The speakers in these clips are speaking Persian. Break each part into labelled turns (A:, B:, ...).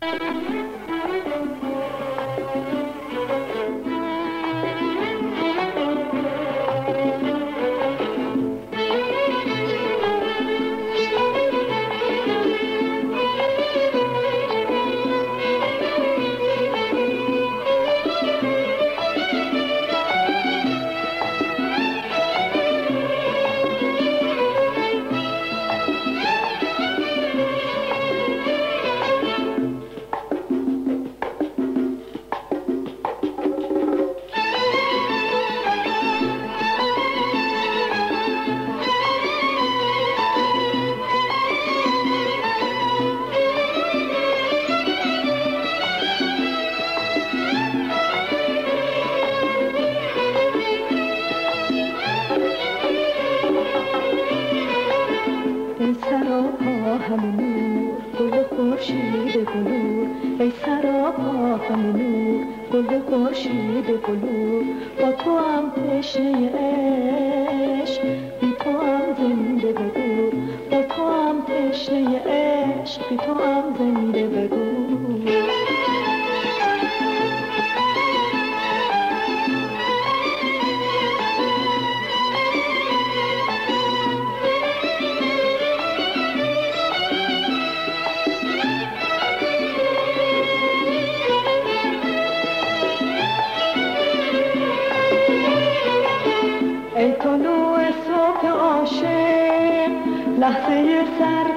A: لحظه سرد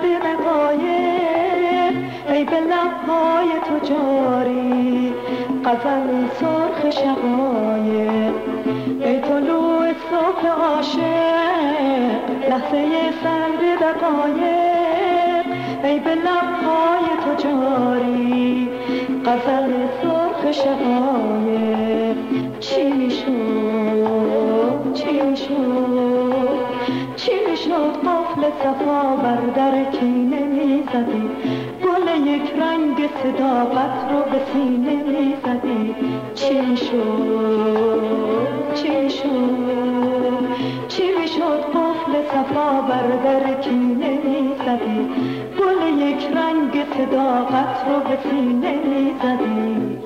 A: دقایق ای به لبهای تو جاری غزل سرخ شقایق ای طلوع صبح عاشق لحظه سرد دقایق ای به لبهای تو جاری غزل سرخ شقایق چی میشد چی میشد چی میشد قفل صفا بر در کینه میزدی گل یک رنگ صداقت رو به سینه میزدی چی میشد چی میشد چی میشد قفل صفا بر در کینه میزدی گل یک رنگ صداقت رو به سینه میزدی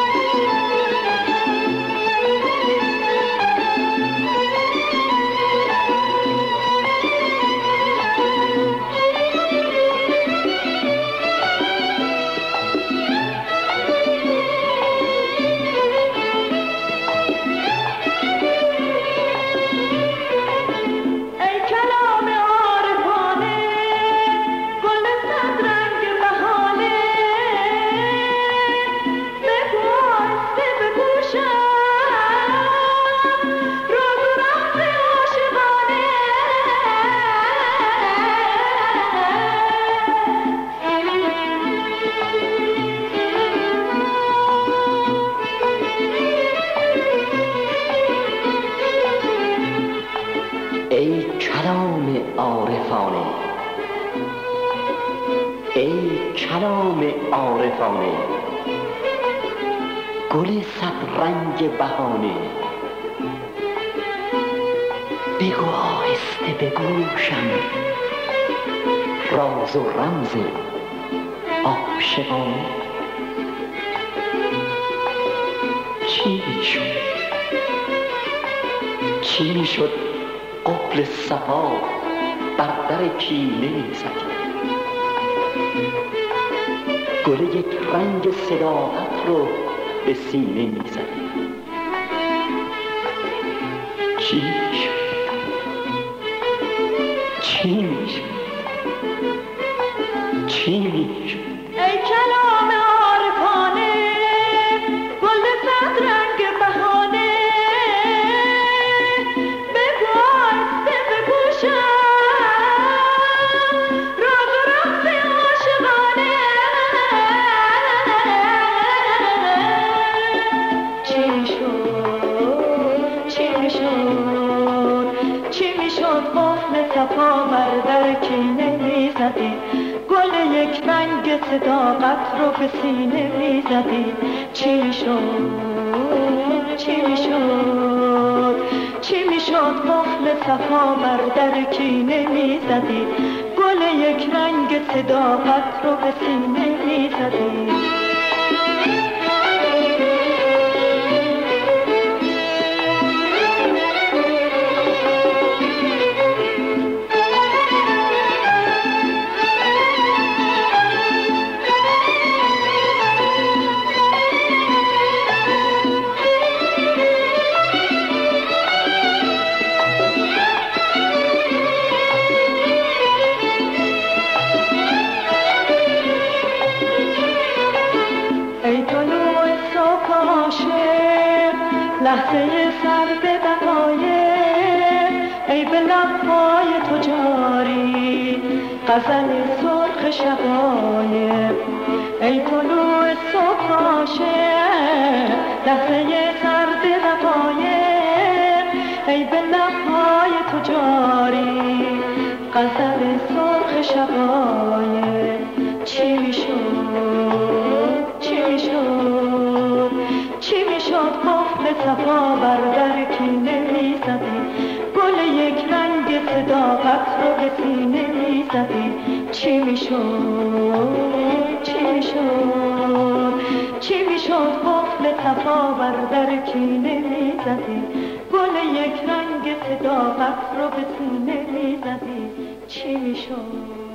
B: عارفانه گل صد رنگ بهانه بگو آهسته به گوشم راز و رمز عاشقانه چی میشد چی میشد قفل صفا بر در کینه میزدی گل یک رنگ صداقت رو به سینه میزدی چی میشد چی میشد چی میشد
A: ای کلام عارفانه گل صد رنگ بهانه بگو آهسته به گوشم راز و رمز عاشقانه چی شد چی شد چی میشد قفل صفا بر در کینه میزدی گل یک رنگ صداقت رو به سینه میزدی چی شد چی میشد چی میشد قفل صفا بر در کینه میزدی گل یک رنگ صداقت رو به سینه میزدی لحظه سرد دقایق ای به لبهای تو جاری غزل سرخ شقایق ای طلوع صبح عاشق لحظه سرد دقایق ای به لبهای تو جاری غزل سرخ شقایق چی میشد چی میشد چی میشد قفل صفا بر در کینه میزدی گل یک رنگ صداقت رو به سینه میزدی چی میشد چی میشد چی میشد قفل صفا بر در کینه میزدی گل یک رنگ صداقت رو به سینه میزدی چی میشد